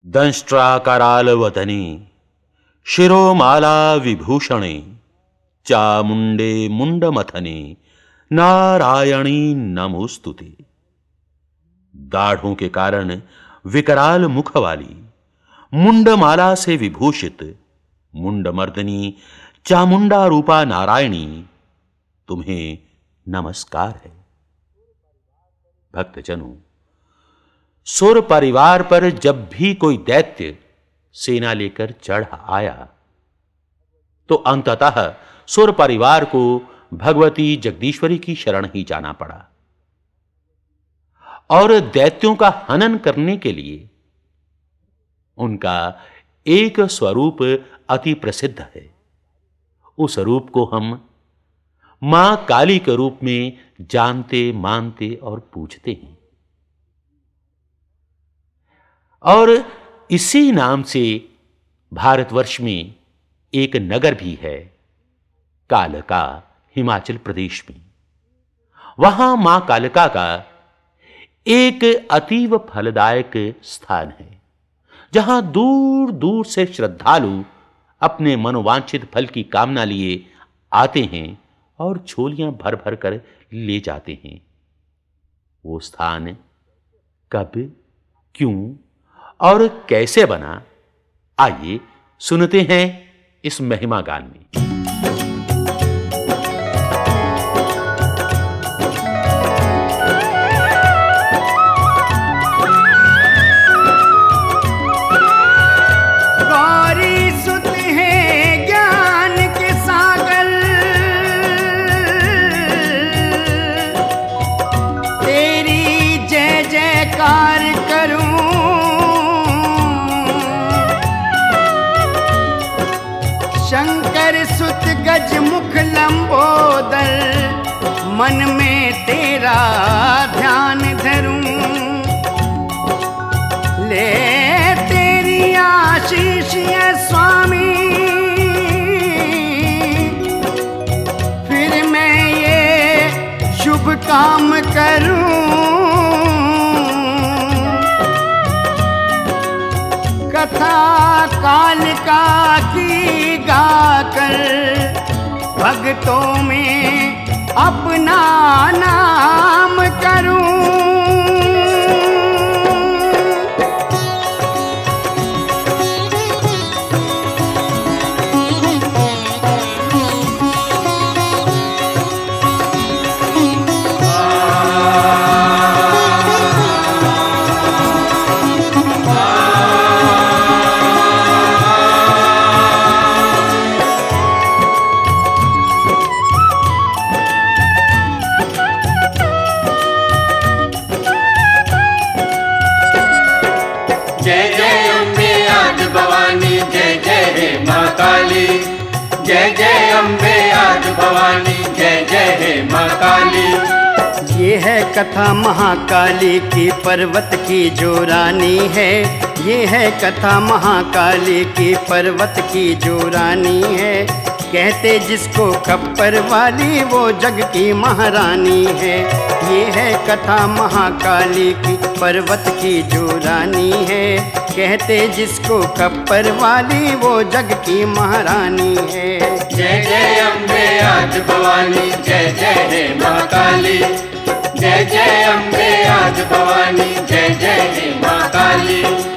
दंष्ट्राकरालवदने शिरोमाला विभूषणे चामुंडे मुंडमथने नारायणी नमोस्तुते। दाढ़ों के कारण विकराल मुख वाली, मुंडमाला से विभूषित मुंडमर्दनी चामुंडा रूपा नारायणी, तुम्हें नमस्कार है। भक्तजनों, सुर परिवार पर जब भी कोई दैत्य सेना लेकर चढ़ आया तो अंततः सुर परिवार को भगवती जगदीश्वरी की शरण ही जाना पड़ा और दैत्यों का हनन करने के लिए उनका एक स्वरूप अति प्रसिद्ध है। उस रूप को हम मां काली के रूप में जानते, मानते और पूजते हैं और इसी नाम से भारतवर्ष में एक नगर भी है, कालका, हिमाचल प्रदेश में। वहां मां कालका का एक अतीव फलदायक स्थान है, जहां दूर दूर से श्रद्धालु अपने मनोवांछित फल की कामना लिए आते हैं और झोलियां भर भर कर ले जाते हैं। वो स्थान कब, क्यों और कैसे बना, आइए सुनते हैं इस महिमा गान में। शंकर सुत गज मुख लंबोदर, मन में तेरा ध्यान धरूं। ले तेरी आशीष है स्वामी, फिर मैं ये शुभ काम करूं। कथा कालिका की गाकर भक्तों में अपना नाम करूं। जय जय अम्बे आज भवानी, जय जय हे मां काली। ये है कथा महाकाली की, पर्वत की जो रानी है। ये है कथा महाकाली की, पर्वत की जो रानी है। कहते जिसको खप्पर वाली, वो जग की महारानी है। ये है कथा महाकाली की, पर्वत की जो रानी है। कहते जिसको खप्पर वाली, वो जग की महारानी है। जय जय अम्बे आज भवानी, जय जय हे मां काली। जय जय अम्बे आज भवानी, जय जय हे मां काली।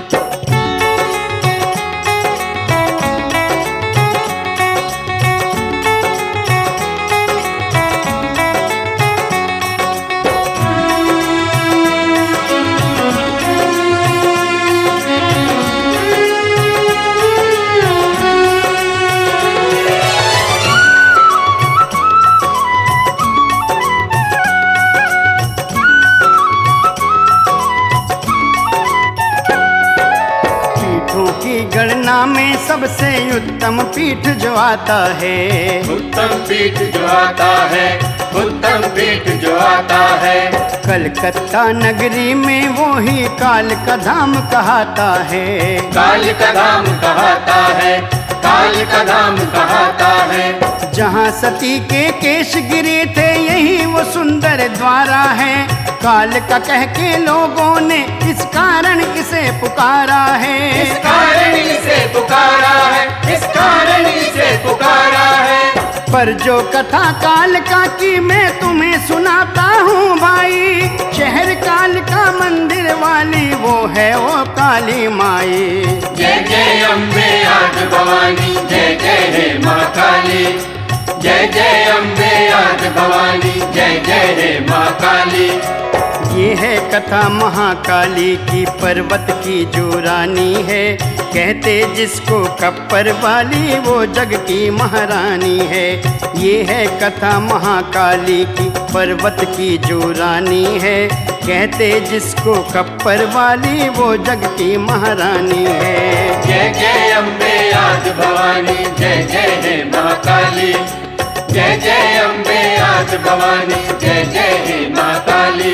गणना में सबसे उत्तम पीठ जो आता है, उत्तम पीठ जो आता है, उत्तम पीठ जो आता है। कलकत्ता नगरी में वो ही काल का धाम कहता है। काल का धाम कहता है, काल का धाम कहाता है। जहाँ सती के केश गिरे थे यही वो सुंदर द्वारा है। काल का कह के लोगों ने इस कारण इसे पुकारा है। इस कारण इसे पुकारा है, इस कारण इसे पुकारा है। पर जो कथा काल का की मैं तुम्हें सुनाता हूँ भाई, शहर काल का मंदिर वाली वो है वो काली माई। जय जय अम्बे आज भवानी, जय जय हे माँ काली। जय जय अम्बे आज भवानी, जय जय हे माँ काली। ये है कथा महाकाली की, पर्वत की जो रानी है। कहते जिसको कप्पर वाली वो जग की महारानी है। ये है कथा महाकाली की, पर्वत की जो रानी है। कहते जिसको कप्पर वाली वो जग की महारानी है। जय जय अम्बे आज भवानी, जय जय हे माँ काली। जय जय अम्बे आज भवानी, जय जय हे माँ काली।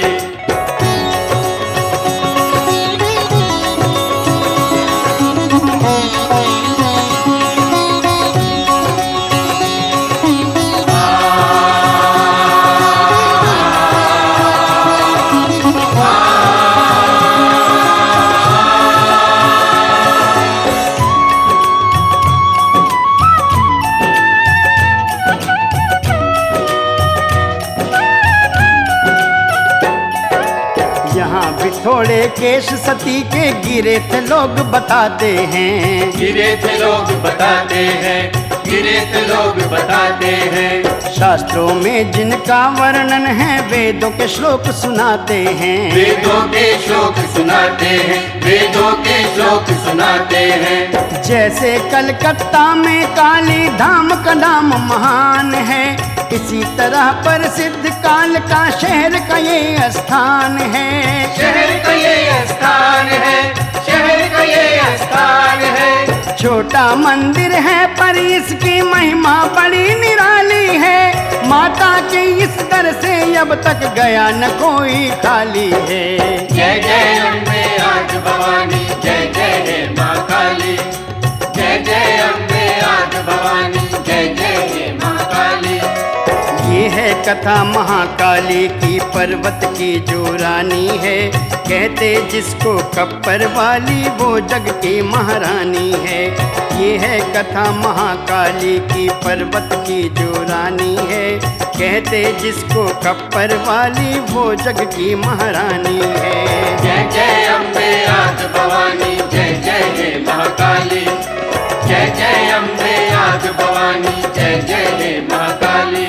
थोड़े केश सती के गिरे थे लोग बताते हैं। गिरे थे लोग बताते हैं, गिरे थे लोग बताते हैं। शास्त्रों में जिनका वर्णन है वेदों के श्लोक सुनाते हैं। वेदों के श्लोक सुनाते हैं, वेदों के श्लोक सुनाते हैं। जैसे कलकत्ता में काली धाम का नाम महान है, इसी तरह प्रसिद्ध काल का शहर का ये स्थान है। शहर का ये स्थान है, शहर का ये स्थान है। छोटा मंदिर है पर इसकी महिमा बड़ी निराली है। माता के इस दर से अब तक गया न कोई खाली है। जय जय अम्बे आज भवानी, जय जय हे माँ काली। जय जय अम्बे आज भवानी, जय जय हे माँ काली। ये है कथा महाकाली की, पर्वत की जो रानी है। कहते जिसको कप्पर वाली वो जग की महारानी है। ये है कथा महाकाली की, पर्वत की जो रानी है। कहते जिसको कप्पर वाली वो जग की महारानी है। जय जय अम्बे आज भवानी, जय जय हे महाकाली। जय जय अम्बे आज भवानी, जय जय हे महाकाली।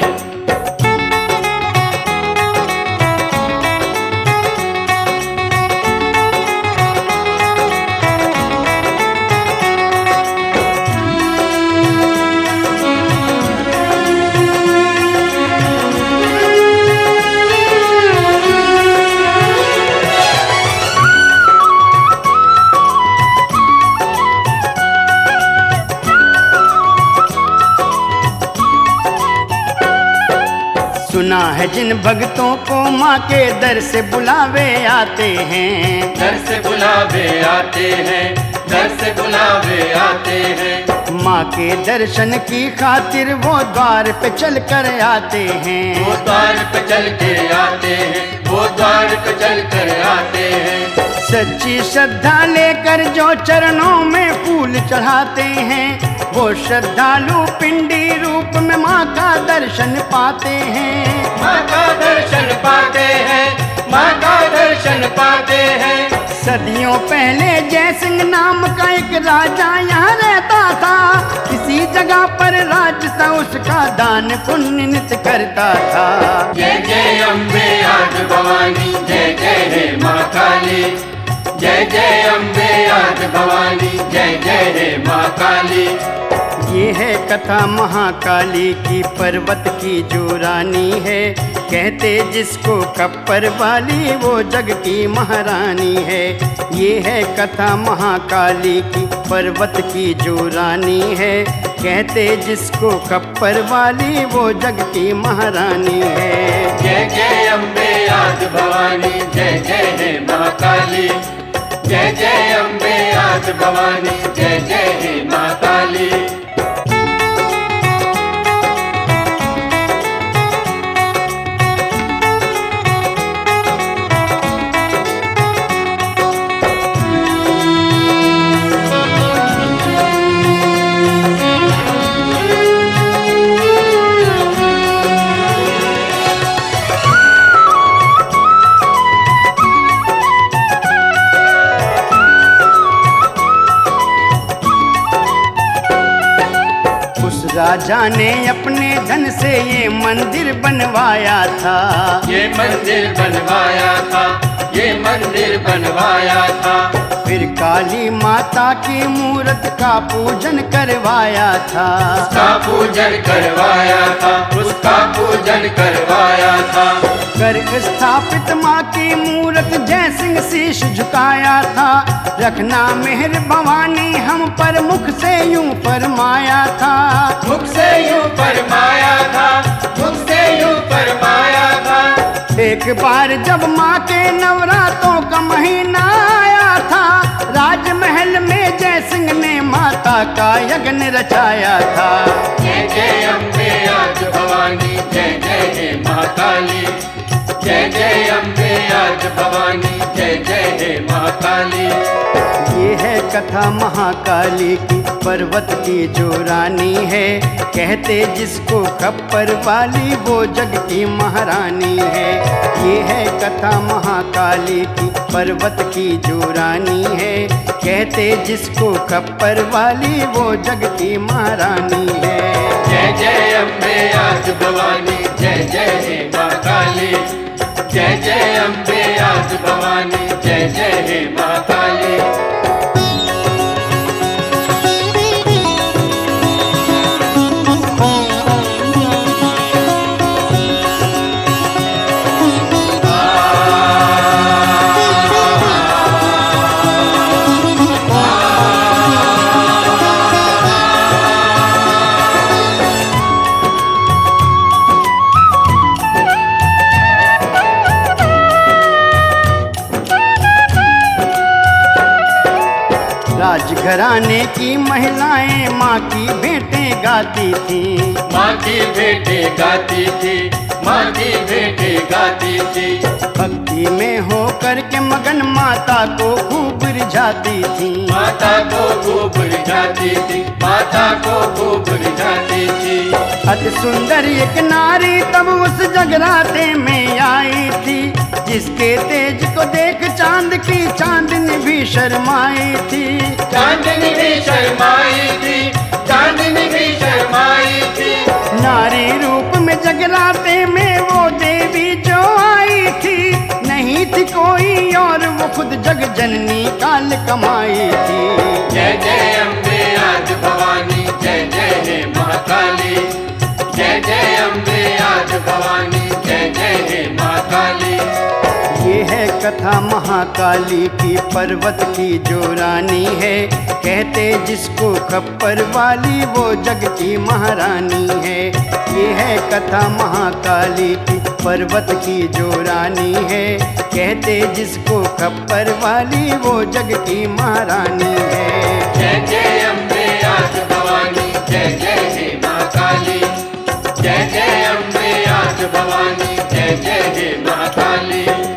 सुना है जिन भक्तों को माँ के दर से बुलावे आते हैं। दर से बुलावे आते हैं, दर से बुलावे आते हैं। माँ के दर्शन की खातिर वो द्वार पे चल कर आते हैं। वो द्वार पे चल के आते हैं, वो द्वार पे चल कर आते हैं। सच्ची श्रद्धा लेकर जो चरणों में फूल चढ़ाते हैं, वो श्रद्धालु पिंडी रूप में माँ का दर्शन पाते हैं। माँ का दर्शन पाते हैं, माँ का दर्शन पाते हैं। सदियों पहले जय सिंह नाम का एक राजा यहाँ रहता था। किसी जगह पर राज था उसका, दान पुण्य नित्य करता था। जय जय अम्बे आज भवानी, जय जय हे माँ काली। जय जय अम्बे आज भवानी, जय जय हे माँ काली। ये है कथा महाकाली की, पर्वत की जो रानी है। कहते जिसको कप्पर वाली वो जग की महारानी है। ये है कथा महाकाली की, पर्वत की जो रानी है। कहते जिसको कप्पर वाली वो जग की महारानी है। जय जय अम्बे आज भवानी, जय जय हे महाकाली। जय जय अम्बे आज भवानी, जय जय हे माँ काली। राजा ने अपने धन से ये मंदिर बनवाया था, ये मंदिर बनवाया था, ये मंदिर बनवाया था। फिर काली माता की मूर्त का पूजन करवाया था, उसका पूजन करवाया था, उसका पूजन करवाया था। कर स्थापित माँ की मूर्त जय सिंह शीश झुकाया था, रखना मेहर भवानी हम पर मुख से यूं फरमाया था, मुख से यूं फरमाया था, मुख से यूं फरमाया था। एक बार जब माँ के नवरात्रों का महीना आया था, राजमहल में जय सिंह ने माता का यज्ञ रचाया था। जय जय अम्बे आज भवानी, जय जय हे महाकाली, जय जय अम्बे आज भवानी, जय जय हे महाकाली। ये है कथा महाकाली की, पर्वत की जो रानी है, कहते जिसको खप्पर वाली वो जग की महारानी है। ये है कथा महाकाली की, पर्वत की जो रानी है, कहते जिसको खप्पर वाली वो जग की महारानी है। जय जय अम्बे आज भवानी, जय जय हे महाकाली, जय जय अम्बे आज भवानी, जय जय हे महाकाली। राजघराने की महिलाएं माँ की भेंटें गाती थी, माँ की भेंटें गाती थी, माँ की भेंटें गाती थी। भक्ति में होकर के मगन माता को खूब रिझाती थी, माता को खूब रिझाती थी, माता को खूब रिझाती थी। अति सुंदर एक नारी तब उस जगराते में आई थी, जिसके तेज को देख चांद की चांदनी भी शर्माई थी, चांदनी भी शर्माई थी, चांदनी भी शर्माई थी। नारी रूप में जगराते में वो देवी जो आई थी, नहीं थी कोई और वो खुद जग जननी काल कमाई थी। जय जय अम्बे आज भवानी, जय जय हे महाकाली, जय जय अम्बे आज भवानी, जय जय हे महाकाली। ये है कथा महाकाली की, पर्वत की जो रानी है, कहते जिसको खप्पर वाली वो जग की महारानी है। ये है कथा महाकाली की, पर्वत की जो रानी है, कहते जिसको खप्पर वाली वो जग की महारानी है। जय जय अम्बे आज भवानी, जय जय हे महाकाली, जय जय अम्बे आज भवानी, जय जय हे महाकाली।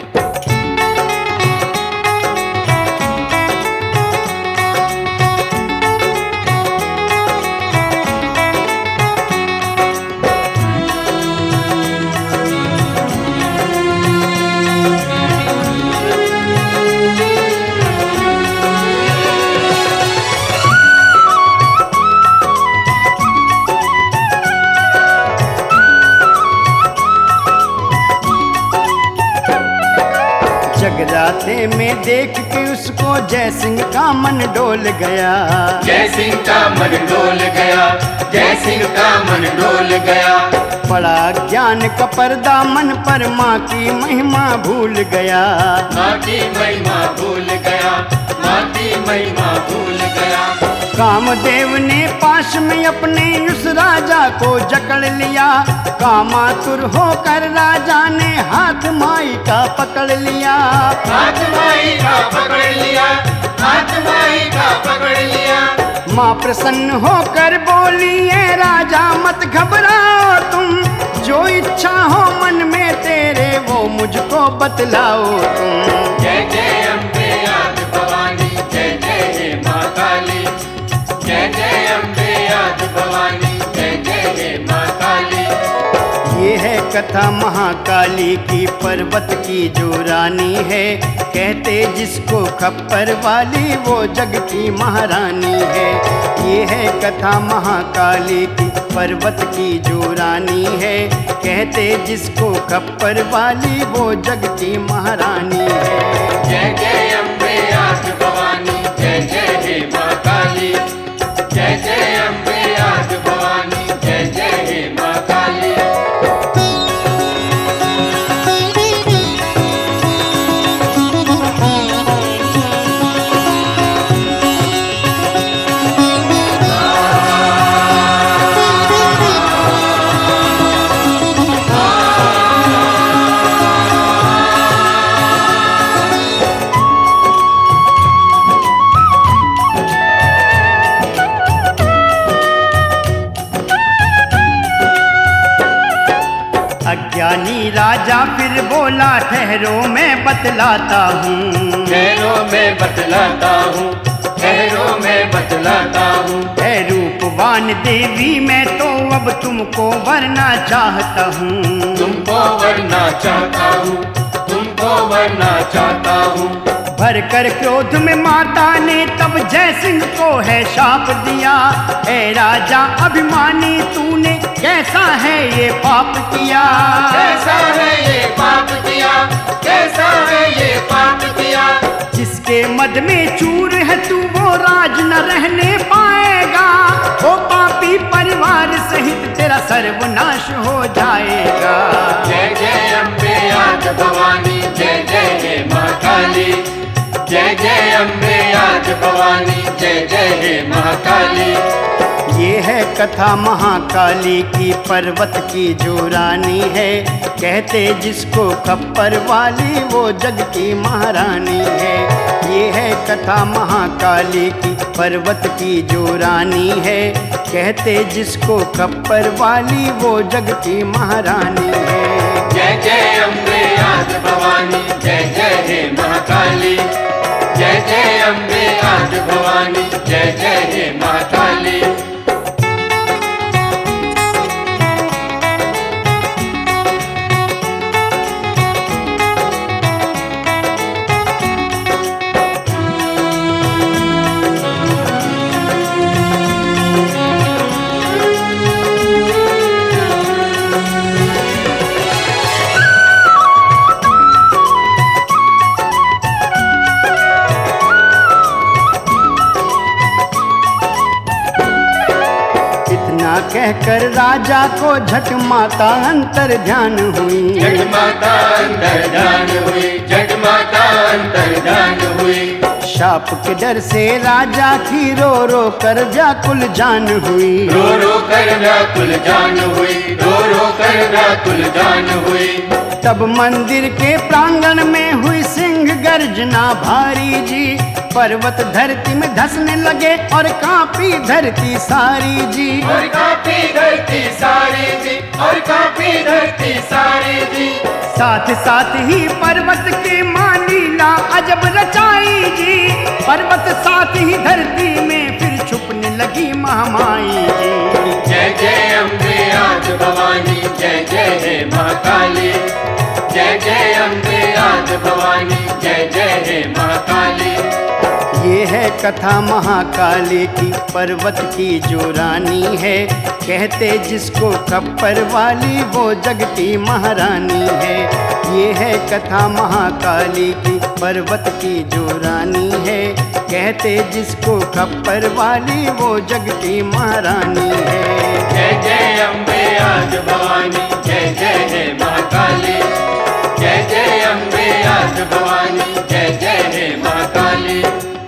जगराते में देख के उसको जय सिंह का मन डोल गया, जय सिंह का मन डोल गया, जय सिंह का मन डोल गया। पड़ा ज्ञान का पर्दा मन पर, माँ की महिमा भूल गया, माँ की महिमा भूल गया, माँ की महिमा भूल गया। कामदेव ने पाश में अपने उस राजा को जकड़ लिया, कामातुर होकर राजा ने हाथ माई का पकड़ लिया, हाथ माई का पकड़ लिया, हाथ माई का पकड़ लिया। माँ प्रसन्न होकर बोली, है राजा मत घबराओ तुम, जो इच्छा हो मन में तेरे वो मुझको बतलाओ तुम। जय जय अम्बे आज भवानी, जय जय हे महाकाली, जय जय अम्बे आज भवानी, जय जय हे महाकाली। ये है कथा महाकाली की, पर्वत की जो रानी है, कहते जिसको खप्पर वाली वो जग की महारानी है। ये है कथा महाकाली की, पर्वत की जो रानी है, कहते जिसको खप्पर वाली वो जग की महारानी है। जय जय अम्बे आज भवानी, जय जय हे माँ काली। जय जय अम्बे आज भवानी, जय जय हे माँ काली। अज्ञानी राजा फिर बोला, ठहरो मैं बतलाता हूँ। ठहरो मैं बतलाता हूँ, ठहरो मैं बतलाता हूँ। है रूपवान देवी मैं तो अब तुमको वरना चाहता हूँ। तुमको वरना चाहता हूँ, तुमको वरना चाहता हूँ। भर कर क्रोध में माता ने तब जय सिंह को है शाप दिया। ए राजा अभिमानी तूने कैसा है ये पाप किया। कैसा है ये पाप किया, कैसा है ये पाप किया। जिसके मद में चूर है तू वो राज न रहने पाएगा। ओ पापी परिवार सहित तेरा सर्वनाश हो जाएगा। जय जय अम्बे आज भवानी, जय जय हे माँ काली। जय जय अम्बे आज भवानी, जय जय हे माँ काली। ये है कथा महाकाली की, पर्वत की जो रानी है, कहते जिसको खप्पर वाली वो जग की महारानी है। ये है कथा महाकाली की, पर्वत की जो रानी है, कहते जिसको खप्पर वाली वो जग की महारानी है। जय जय अम्बे आज भवानी, जय जय हे महाकाली। जय जय अम्बे आज भवानी, जय जय हे महाकाली। कहकर राजा को झट माता अंतर ध्यान हुई। झट माता अंतर ध्यान हुई, झट माता अंतर ध्यान हुई। शाप के डर से राजा की रो रो कर व्याकुल जान हुई। रो रो कर व्याकुल जान हुई, रो रो कर व्याकुल जान हुई। तब मंदिर के प्रांगण में हुई सिंह गर्जना भारी जी। पर्वत धरती में धंसने लगे और कांपी धरती सारी जी। और कांपी धरती सारी जी, और कांपी धरती सारी जी। साथ साथ ही पर्वत के माँ लीला अजब रचाई जी। पर्वत साथ ही धरती में फिर छुपने लगी महामाई जी। जय जय अम्बे आज भवानी, जय जय हे महाकाली। जय जय अम्बे आज भवानी, जय जय हे महाकाली। ये है कथा महाकाली की, पर्वत की जो रानी है, कहते जिसको खप्पर वाली वो जग की महारानी है। ये है कथा महाकाली की, पर्वत की जो रानी है, कहते जिसको खप्पर वाली वो जग की महारानी है। जय जय अम्बे आज भवानी, जय जय हे महाकाली। जय जय अम्बे आज भवानी, जय जय हे महाकाली।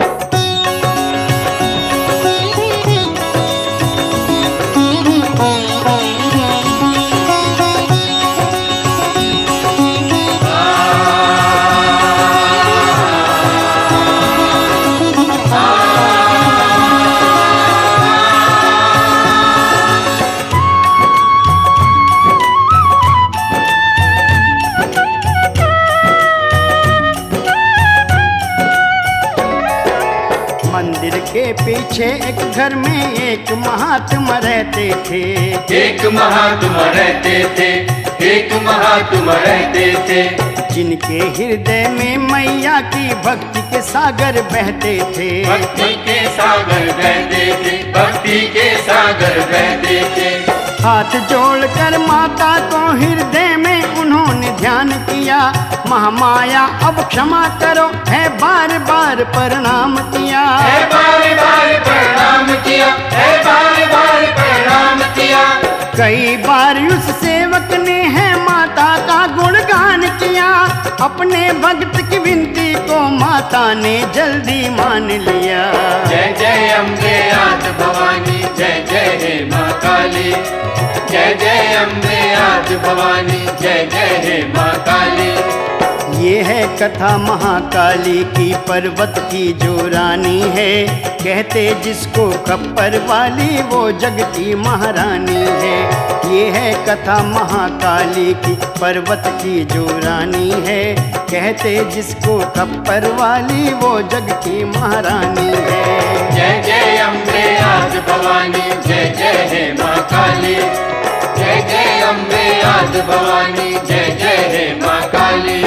के पीछे एक घर में एक महात्मा रहते थे। एक महात्मा रहते थे, एक महात्मा रहते थे। जिनके हृदय में मैया की भक्ति के सागर बहते थे। भक्ति के सागर बहते थे, भक्ति के सागर बहते थे। हाथ जोड़कर माता को हृदय में उन्होंने ध्यान किया। महामाया अब क्षमा करो, है बार बार प्रणाम किया। है बार बार प्रणाम किया, है बार बार प्रणाम किया। कई बार उस सेवक ने है माता का गुणगान किया। अपने भक्त की विनती को माता ने जल्दी मान लिया। जय जय अम्बे आदि भवानी, जय जय हे माँ काली। जय जय अम्बे आदि भवानी, जय जय हे माँ काली। ये है कथा महाकाली की, पर्वत की जो रानी है। कहते जिसको खप्पर वाली वो जग की महारानी है। ये है कथा महाकाली की, पर्वत की जो रानी है। कहते जिसको खप्पर वाली वो जग की महारानी है। जय जय अम्बे आदि भवानी, जय जय हे माँ काली। जय जय अम्बे आदि भवानी, जय जय हे माँ काली।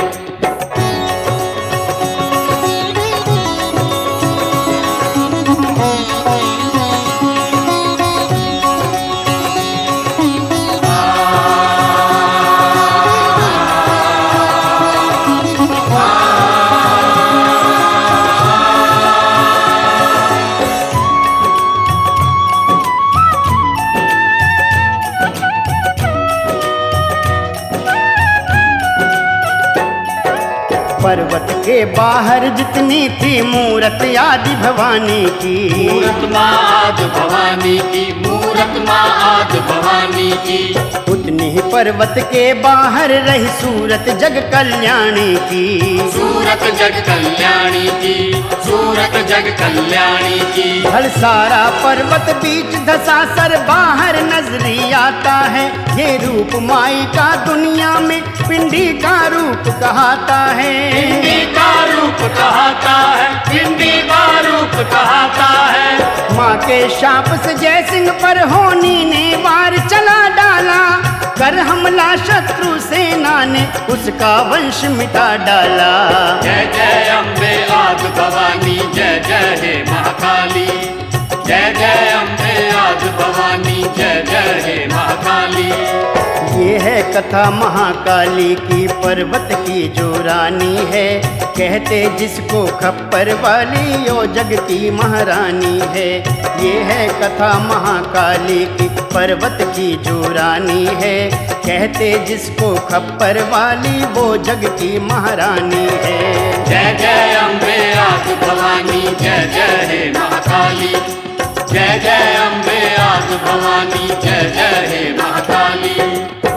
पर्वत के बाहर जितनी थी मूरत आदि भवानी की। मूरत माँ आदि भवानी की, मूरत माँ आदि भवानी की। उतनी ही पर्वत के बाहर रही सूरत जग कल्याणी की। सूरत जग कल्याणी की, सूरत जग कल्याणी की। हर सारा पर्वत बीच धसा सर बाहर नजरी आता है। ये रूप माई का दुनिया में पिंडी का रूप कहता है। पिंडी का रूप कहता है, पिंडी का रूप कहता है। माँ के शाप से जय सिंह पर होनी ने वार चला डाला। कर हमला शत्रु सेना ने उसका वंश मिटा डाला। जय जय अम्बे आदि भवानी, जय जय हे महाकाली। जय जय अम्बे आदि भवानी, जय जय हे महाकाली। ये है कथा महाकाली की, पर्वत की जो रानी है। कहते जिसको खप्पर वाली वो जग की महारानी है। ये है कथा महाकाली की, पर्वत की जो रानी है। कहते जिसको खप्पर वाली वो जग की महारानी है। जय जय अम्बे आदि भवानी, जय जय हे महाकाली। जय जय अम्बे आदि भवानी, जय जय हे महाकाली।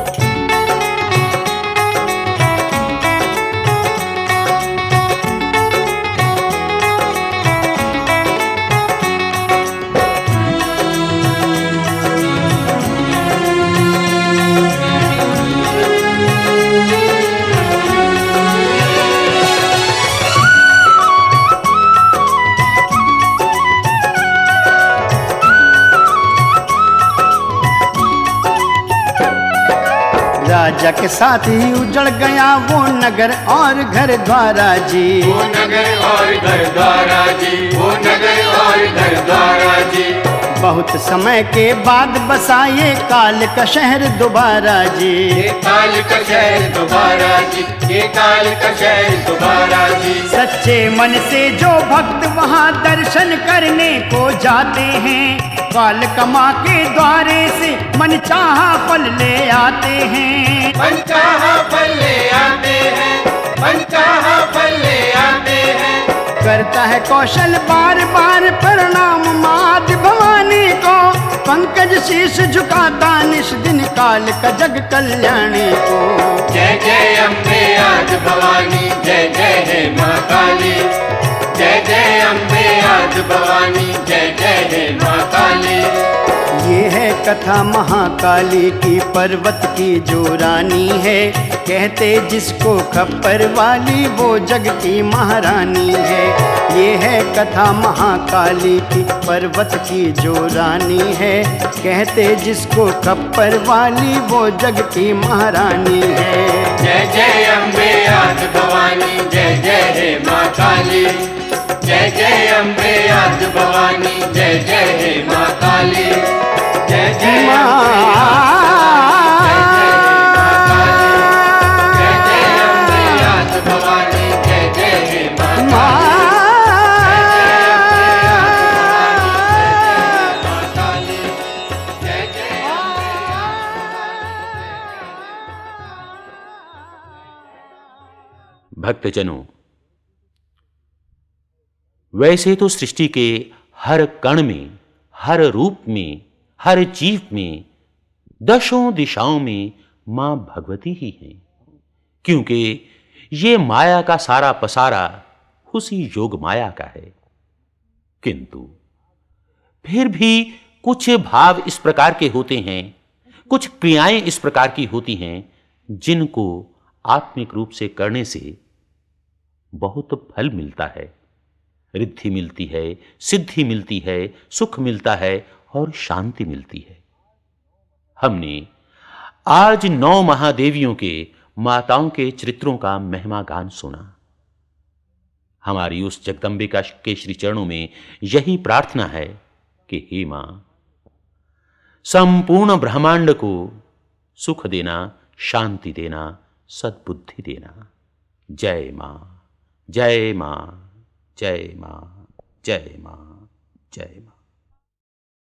राजा के साथ ही उजड़ गया वो नगर और घर द्वारा जी। वो नगर और घर द्वारा जी, वो नगर और घर द्वारा जी। बहुत समय के बाद बसा ये काल का शहर दोबारा जी। ये काल का शहर दोबारा जी, ये काल का शहर दोबारा जी। सच्चे मन से जो भक्त वहाँ दर्शन करने को जाते हैं। काल कमा के द्वारे से मन चाहा फल ले आते हैं। मन चाहा फल ले आते हैं, मन चाहा फल ले आते हैं। करता है कौशल बार बार प्रणाम माद भवानी को। पंकज शीश झुकाता निश दिन काल का जग कल्याणी को। जय जय अम्बे आदि भवानी, जय जय हे माँ काली। जय जय अम्बे आदि भवानी, जय जय हे माँ काली। ये है कथा महाकाली की, पर्वत की जो रानी है। कहते जिसको खप्पर वाली वो जग की महारानी है। ये है कथा महाकाली की, पर्वत की जो रानी है। कहते जिसको खप्पर वाली वो जग की महारानी है। जय जय अम्बे आदि भवानी, जय जय हे माँ काली। जय जय अम्बे आदि भवानी, जय जय हे माँ काली। जय जय माँ। जय जय अम्बे याद भवानी, जय जय हे माँ माँ। काली। जय जय भक्तजनों, वैसे तो सृष्टि के हर कण में, हर रूप में, हर जीव में, दशों दिशाओं में मां भगवती ही है, क्योंकि ये माया का सारा पसारा उसी योग माया का है। किंतु फिर भी कुछ भाव इस प्रकार के होते हैं, कुछ क्रियाएं इस प्रकार की होती हैं जिनको आत्मिक रूप से करने से बहुत फल मिलता है, रिद्धि मिलती है, सिद्धि मिलती है, सुख मिलता है और शांति मिलती है। हमने आज 9 महादेवियों के, माताओं के चरित्रों का महिमा गान सुना। हमारी उस जगदंबिका के श्री चरणों में यही प्रार्थना है कि हे मां, संपूर्ण ब्रह्मांड को सुख देना, शांति देना, सद्बुद्धि देना। जय मां, जय मां, जय मां, जय मां, जय मां।